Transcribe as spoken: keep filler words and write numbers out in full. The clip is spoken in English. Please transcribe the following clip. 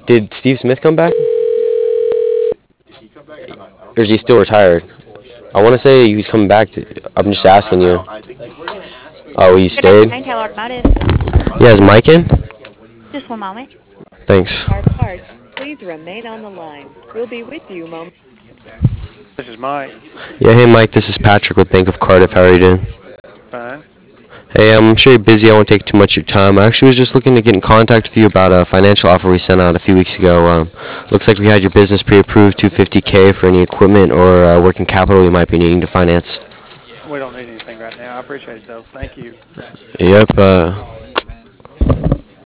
Did Steve Smith come back? Or is he still retired? I want to say he's coming back. To, I'm just asking you. Oh, he Good stayed? afternoon, Taylor Automotive. Yeah, is Mike in? Just one moment. Thanks. Our parts, please remain on the line. We'll be with you momentarily. This is Mike. Yeah, hey Mike, this is Patrick with Bank of Cardiff. How are you doing? Fine. Hey, I'm sure you're busy. I won't take too much of your time. I actually was just looking to get in contact with you about a financial offer we sent out a few weeks ago. Um, looks like we had your business pre-approved two hundred fifty K for any equipment or uh, working capital you might be needing to finance. We don't need anything right now. I appreciate it, though. Thank you. Yep. Uh,